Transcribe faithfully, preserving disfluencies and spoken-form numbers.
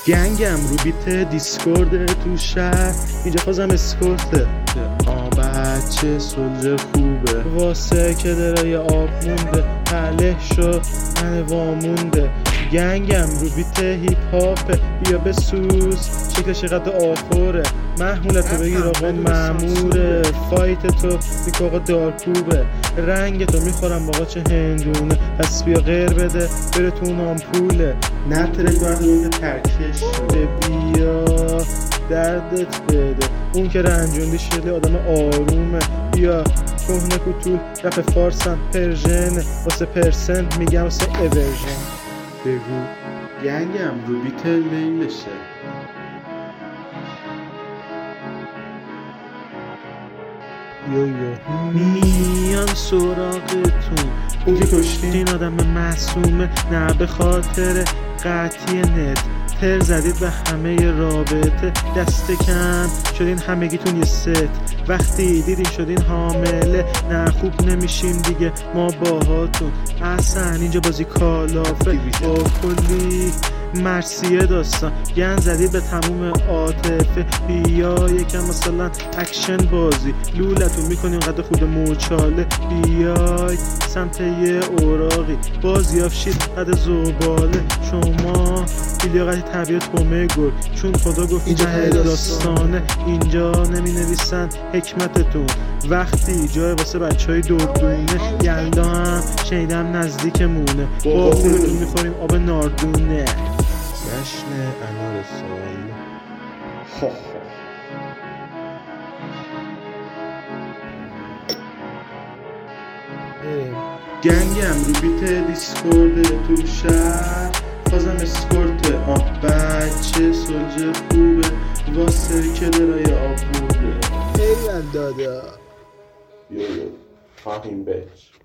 گنگم رو بیت دیسکورد تو شهر، اینجا فازم اسکورته. آ بچه سلجه خوبه واسه که درای آب مونده، پله شو من وامونده. گنگم رو بیت هیپ هاپه، بیا بسوز شکلش قد آخوره. محمولتو بگیر آقا ماموره، فایت تو میگه آقا دارکوبه. رنگ تو میخورم آقا چه هندونه، پس بیا غیر بده بره تو اون آمپوله. نترک وقتی ترکش شده، بیا دردت بده. اون که رنجوندی شده آدم آرومه، بیا کهنه کوتول رپ فارسم پرژنه، واسه پرسنت میگم واسه اورژن. بگو گنگم رو بیت لیلشه. یو یو میان سراغتون، اون که کشتین آدم معصومه، نه به خاطر قطعی نت تر زدید به همه رابطه. دست کم شدین همگیتون یه ست، وقتی دیدین شدین حامله. نه خوب نمیشیم دیگه ما باهاتون، اصلا اینجا بازی کالافه با کلی مرسیه داستان. گن زدید به تموم عاطفه، بیا یکم مثلا اکشن بازی. لولتون میکنیم قد خود موچاله، بیای سمت یه اوراقی بازی افشید قد زباله. شما بیلیاقتی طبیعت تومه گل، چون خدا گفت اینجا داستانه. اینجا نمی نویسن حکمتتون، وقتی جای واسه بچه های دردونه. یلدا هم شنیدم نزدیکمونه، با خودتون میخوریم آب ناردونه. جشن انار سال ها ها. گنگم رو بیت دیسکورد تو شهر، فازم اسکورت. آه بچه سلجه خوبه واسه که درای آب بوده. ایوان دادا. یو یو فاهیم بچ.